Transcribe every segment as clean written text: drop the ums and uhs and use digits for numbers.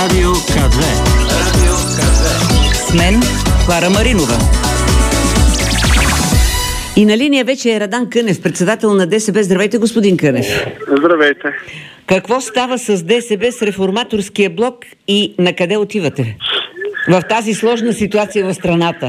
Радио КЗ. С мен Клара Маринова. И на линия вече е Радан Кънев, председател на ДСБ. Здравейте, господин Кънев. Здравейте. Какво става с ДСБ, с реформаторския блок и на къде отивате в тази сложна ситуация в страната?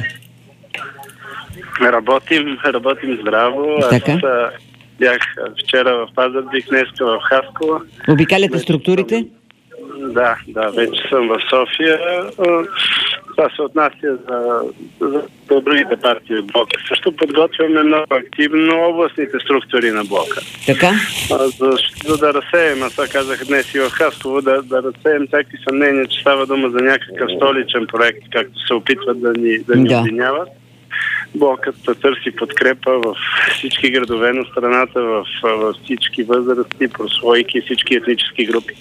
Работим здраво. Така? Аз бях вчера в Пазарджик, днеска в Хасково. Обикаляте структурите? Да, вече съм в София. Това се отнася за другите партии от блока. Също подготвяме много активно областните структури на блока. Така? За да разсеем, аз казах днес и в Хасково, да разсеем всякакви съмнения, че става дума за някакъв столичен проект, както се опитват да ни обвиняват. Блокът търси подкрепа в всички градове на страната, в всички възрасти, прослойки, всички етнически групи.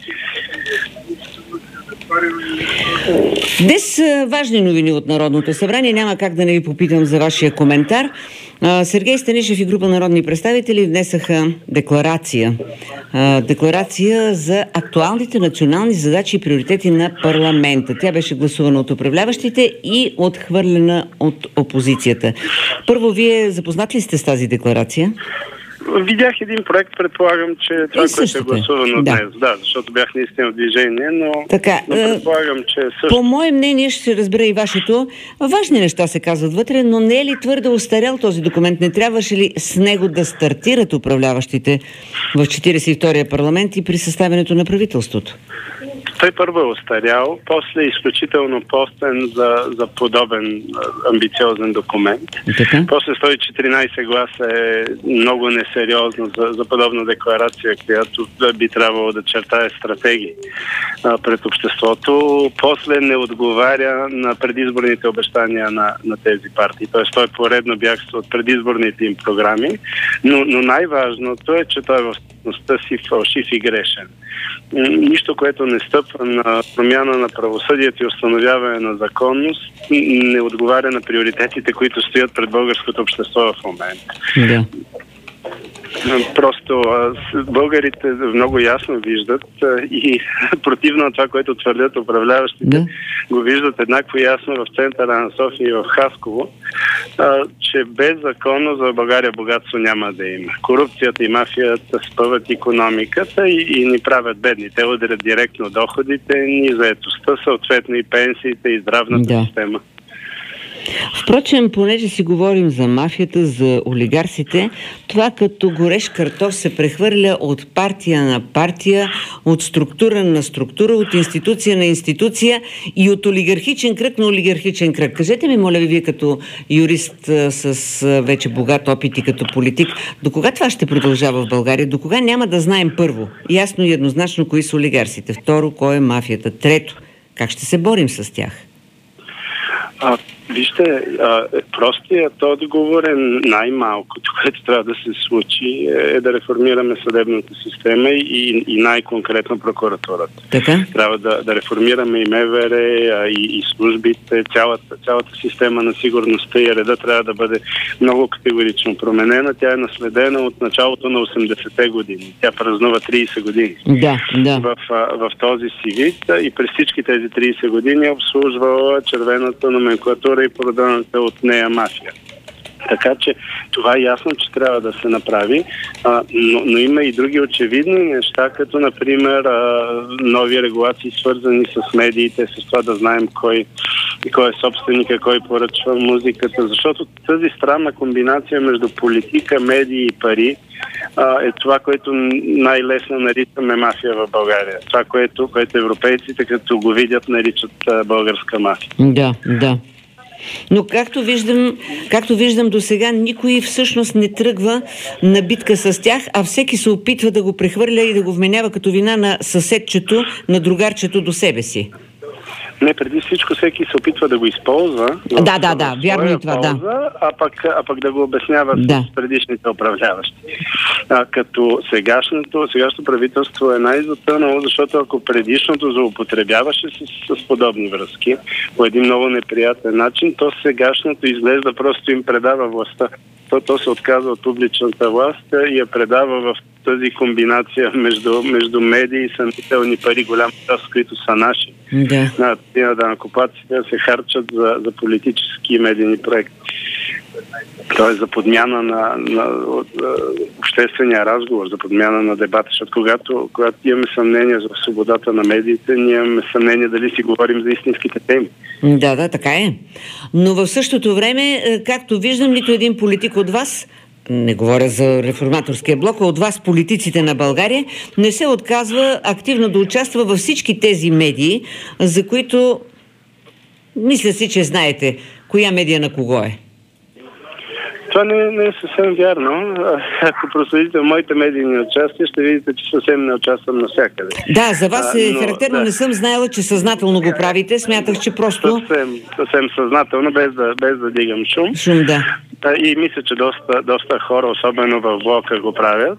Днес важни новини от Народното събрание. Няма как да не ви попитам за вашия коментар. Сергей Станишев и група народни представители внесаха декларация. Декларация за актуалните национални задачи и приоритети на парламента. Тя беше гласувана от управляващите и отхвърлена от опозицията. Първо, вие запознат ли сте с тази декларация? Видях един проект, предполагам, че това, което е гласувано днес. Да, защото бях наистина в движение, но предполагам, че също... По мое мнение, ще се разбере и вашето. Важни неща се казват вътре, но не е ли твърде остарял този документ? Не трябваше ли с него да стартират управляващите в 42-я парламент и при съставянето на правителството? Той първо е остарял, после е изключително постен за подобен амбициозен документ. После 114 гласа е много несериозно за подобна декларация, която би трябвало да чертае стратегии пред обществото. После не отговаря на предизборните обещания на тези партии. Тоест той поредно бягства от предизборните им програми, но най-важното е, че той е в същността си фалшив и грешен. Нищо, което не стъпва на промяна на правосъдието и установяване на законност, не отговаря на приоритетите, които стоят пред българското общество в момента. Да. Просто българите много ясно виждат и противно на това, което твърдят управляващите, го виждат еднакво ясно в центъра на София и в Хасково, че без законност за България богатство няма да има. Корупцията и мафията спъват икономиката и ни правят бедни. Те ударят директно доходите ни, заетостта, съответно и пенсиите и здравната система. Впрочем, понеже си говорим за мафията, за олигарсите, това като горещ картоф се прехвърля от партия на партия, от структура на структура, от институция на институция и от олигархичен кръг на олигархичен кръг. Кажете ми, моля ви, вие като юрист с вече богат опит и като политик, до кога това ще продължава в България? До кога няма да знаем първо, ясно и еднозначно, кои са олигарсите? Второ, кой е мафията? Трето, как ще се борим с тях? Вижте, простият отговор е най-малкото, което трябва да се случи, е да реформираме съдебната система и най-конкретно прокуратурата. Така? Трябва да реформираме и МВР, и службите, цялата система на сигурността и реда трябва да бъде много категорично променена. Тя е наследена от началото на 80-те години. Тя празнува 30 години. В този си вид и през всички тези 30 години е обслужвала червената номенклатура и продълната от нея мафия. Така че това е ясно, че трябва да се направи, но има и други очевидни неща, като например нови регулации, свързани с медиите, с това да знаем кой е собственика, кой поръчва музиката, защото тази странна комбинация между политика, медии и пари е това, което най-лесно наричаме мафия в България. Това, което европейците, като го видят, наричат българска мафия. Да. Но както виждам до сега, никой всъщност не тръгва на битка с тях, а всеки се опитва да го прехвърля и да го вменява като вина на съседчето, на другарчето до себе си. Не, преди всичко всеки се опитва да го използва. Да, вярно и това, полза, а пък да го обяснява с предишните управляващи. Като сегашното правителство е най-затънало, защото ако предишното злоупотребяваше с подобни връзки по един много неприятен начин, то сегашното изглежда просто им предава властта. то се отказва от публичната власт и я предава в тази комбинация между медии и съмнителни пари, голяма част, които са наши, на данъкоплатците, да се харчат за политически и медийни проекти. Т.е. за подмяна на обществения разговор, за подмяна на дебата, защото когато имаме съмнение за свободата на медиите, ние имаме съмнение дали си говорим за истинските теми. Да, така е. Но в същото време, както виждам, нито един политик от вас, не говоря за Реформаторския блок, а от вас, политиците на България, не се отказва активно да участва във всички тези медии, за които мисля си, че знаете коя медия на кого е. Това не е съвсем вярно. Ако проследите моите медийни участия, ще видите, че съвсем не участвам навсякъде. Да, за вас е характерно. Да. Не съм знаела, че съзнателно го правите. Смятах, че просто... Съвсем съзнателно, без да дигам шум. Да. И мисля, че доста хора, особено в блока, го правят.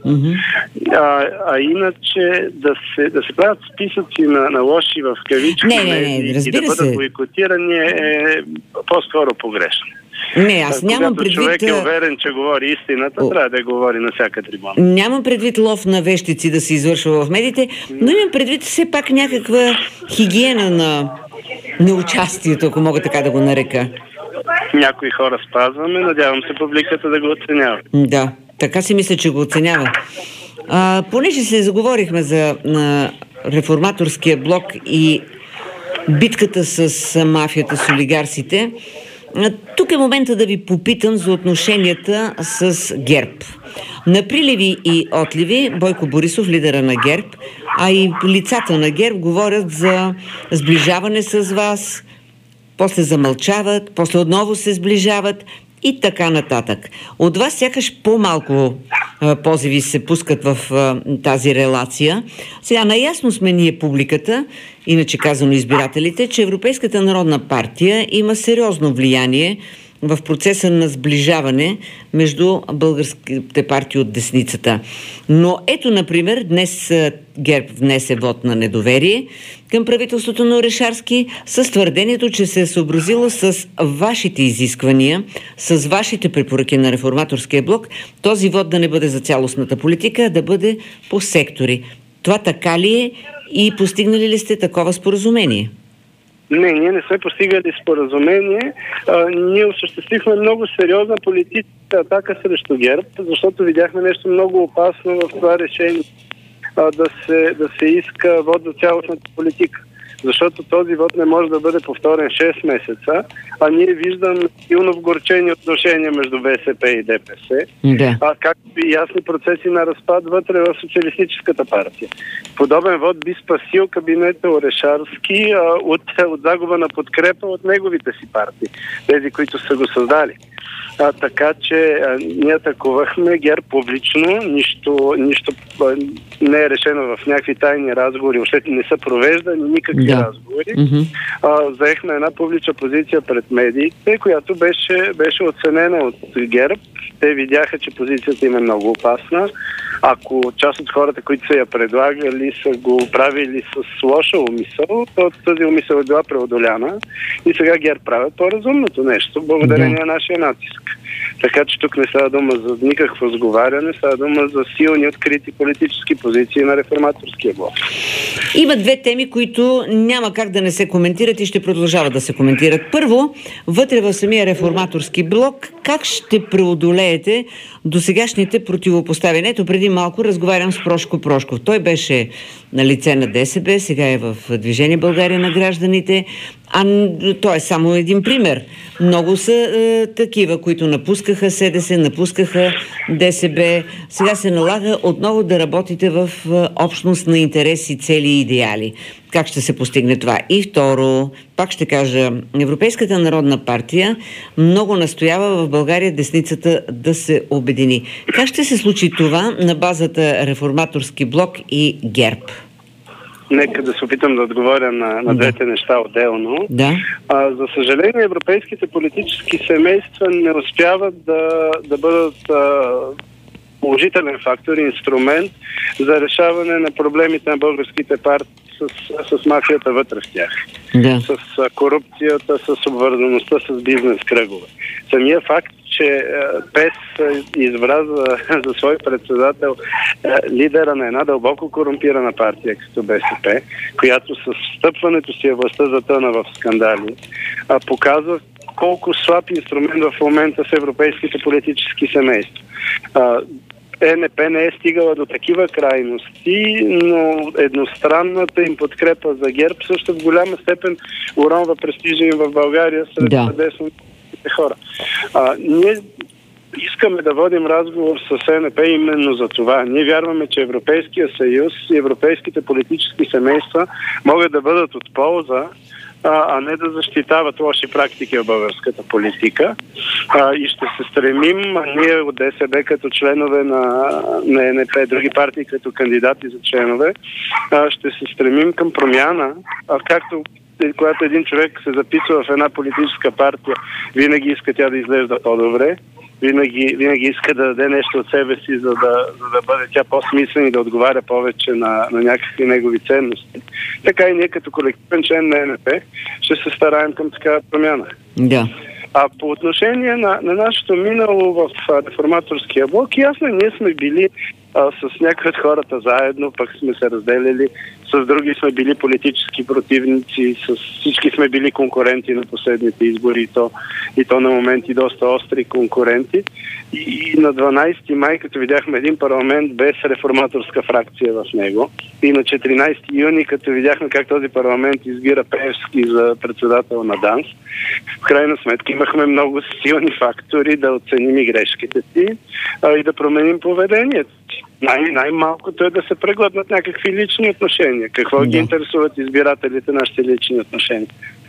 Иначе да се правят списъци на лоши в кавички и да бъдат бойкотирани е по-скоро погрешно. Не, аз нямам предвид... човек е уверен, че говори истината, трябва да говори на всяка трибуна. Нямам предвид лов на вещици да се извършва в медиите, но имам предвид все пак някаква хигиена на участието, ако мога така да го нарека. Някои хора спазваме, надявам се публиката да го оценява. Да, така си мисля, че го оценява. Понеже се заговорихме за Реформаторския блок и битката с мафията, с олигарсите, тук е момента да ви попитам за отношенията с ГЕРБ. На приливи и отливи Бойко Борисов, лидера на ГЕРБ, а и лицата на ГЕРБ говорят за сближаване с вас, после замълчават, после отново се сближават и така нататък. От вас сякаш по-малко позиви се пускат в тази релация. Сега наясно сме ние публиката, иначе казано избирателите, че Европейската народна партия има сериозно влияние в процеса на сближаване между българските партии от десницата. Но ето, например, днес ГЕРБ внесе вод на недоверие към правителството на Орешарски с твърдението, че се е съобразило с вашите изисквания, с вашите препоръки на Реформаторския блок, този вод да не бъде за цялостната политика, а да бъде по сектори. Това така ли е и постигнали ли сте такова споразумение? Не, ние не сме постигали споразумение. Ние осъществихме много сериозна политическа атака срещу ГЕРБ, защото видяхме нещо много опасно в това решение да се иска вод за цялостната политика. Защото този вод не може да бъде повторен 6 месеца, а ние виждаме силно вгорчени отношения между БСП и ДПС, както и ясни процеси на разпад вътре в Социалистическата партия. Подобен вод би спасил кабинета Орешарски от загуба на подкрепа от неговите си партии, тези, които са го създали. Така че ние атакувахме ГЕРБ публично, нищо не е решено в някакви тайни разговори, още не са провеждани никакви разговори. Заехме една публична позиция пред медиите, която беше оценена от ГЕРБ. Те видяха, че позицията им е много опасна. Ако част от хората, които са я предлагали, са го правили с лоша умисъл, то тази умисъл е била преодоляна и сега ГЕРБ правят по-разумното нещо, благодарение на нашия натиск. Така че тук не става дума за никакво сговаряне, става дума за силни, открити политически позиции на Реформаторския блок. Има две теми, които няма как да не се коментират и ще продължават да се коментират. Първо, вътре в самия Реформаторски блок, как ще преодолеете досегашните противопоставяния? Ето, преди малко разговарям с Прошко Прошков. Той беше на лице на ДСБ, сега е в Движение България на гражданите. Той е само един пример. Много са такива, които напускаха СДС, напускаха ДСБ. Сега се налага отново да работите в общност на интереси, цели и идеали. Как ще се постигне това? И второ, пак ще кажа, Европейската народна партия много настоява в България десницата да се обедини. Как ще се случи това на базата Реформаторски блок и ГЕРБ? Нека да се опитам да отговоря на двете неща отделно. За съжаление, европейските политически семейства не успяват да бъдат положителен фактор, инструмент за решаване на проблемите на българските партии с мафията вътре в тях. С корупцията, с обвързаността с бизнес кръгове. Самия факт, че ПЕС избра за свой председател лидера на една дълбоко корумпирана партия, като БСП, която с встъпването си властта затъна в скандали, показва колко слаб инструмент в момента с европейските политически семейства. ЕНП не е стигала до такива крайности, но едностранната им подкрепа за ГЕРБ също в голяма степен уронва престижа им в България сред десните хора. Ние искаме да водим разговор с ЕНП именно за това. Ние вярваме, че Европейския съюз и европейските политически семейства могат да бъдат от полза, а не да защитават лоши практики в българската политика. И ще се стремим, ние от ДСБ като членове на ЕНП, други партии като кандидати за членове, ще се стремим към промяна, както когато един човек се записва в една политическа партия, винаги иска тя да изглежда по-добре, винаги иска да даде нещо от себе си, за да бъде тя по-смислена и да отговаря повече на някакви негови ценности. Така и ние като колективен член на ЕНП ще се стараем към такава промяна. Да. А по отношение на нашето минало в реформаторския блок, ясно, ние сме били с някои от хората заедно, пък сме се разделили, с други сме били политически противници, с всички сме били конкуренти на последните избори и то на моменти доста остри конкуренти. И на 12 май, като видяхме един парламент без реформаторска фракция в него, и на 14 юни, като видяхме как този парламент избира Пеевски за председател на ДАНС, в крайна сметка имахме много силни фактори да оценим и грешките си и да променим поведението. Най-малкото е да се преглътнат някакви лични отношения. Какво ги интересуват избирателите нашите лични отношения?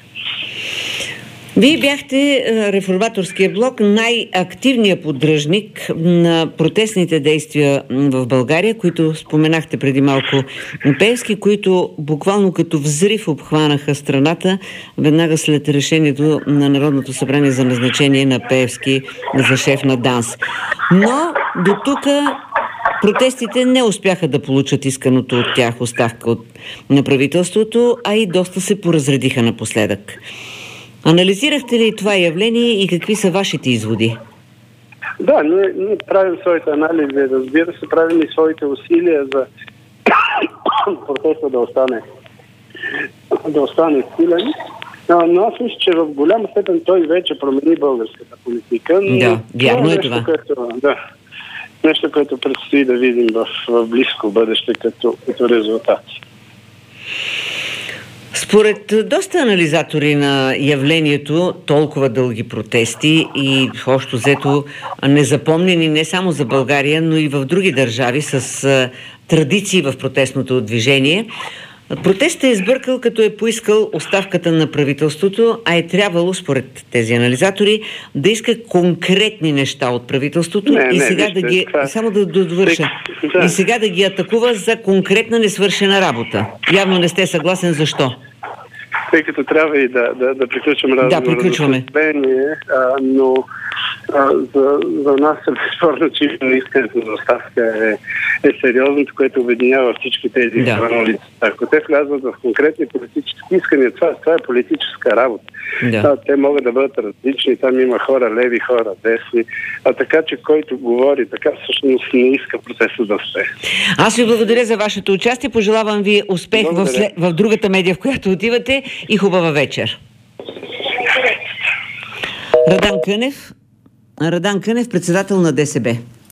Вие бяхте реформаторския блок най-активният поддръжник на протестните действия в България, които споменахте преди малко Пеевски, които буквално като взрив обхванаха страната веднага след решението на Народното събрание за назначение на Пеевски за шеф на ДАНС. Но до тук протестите не успяха да получат исканото от тях оставка на правителството, а и доста се поразредиха напоследък. Анализирахте ли това явление и какви са вашите изводи? Да, ние правим своите анализи, разбира се, правим и своите усилия за протеста да остане силен. Но аз мисля, че в голяма степен той вече промени българската политика. Да, вярно е това. Нещо, което предстои да видим в близко бъдеще като резултати. Според доста анализатори на явлението, толкова дълги протести и общо взето незапомнени не само за България, но и в други държави с традиции в протестното движение, протестът е избъркал, като е поискал оставката на правителството, а е трябвало, според тези анализатори, да иска конкретни неща от правителството само да довърша. И сега да ги атакува за конкретна несвършена работа. Явно не сте съгласен, защо? Тъй като трябва и да приключим разговора. Да, приключваме. Но за нас е безспорно, че искането за оставка е сериозното, което обединява всички тези лица. Ако те влязат в конкретни политически искания, това е политическа работа. Да. Те могат да бъдат различни, там има хора леви, хора десни, така че който говори така, всъщност не иска процеса да успее. Аз ви благодаря за вашето участие, пожелавам ви успех в другата медия, в която отивате и хубава вечер. Радан Кънев, председател на ДСБ.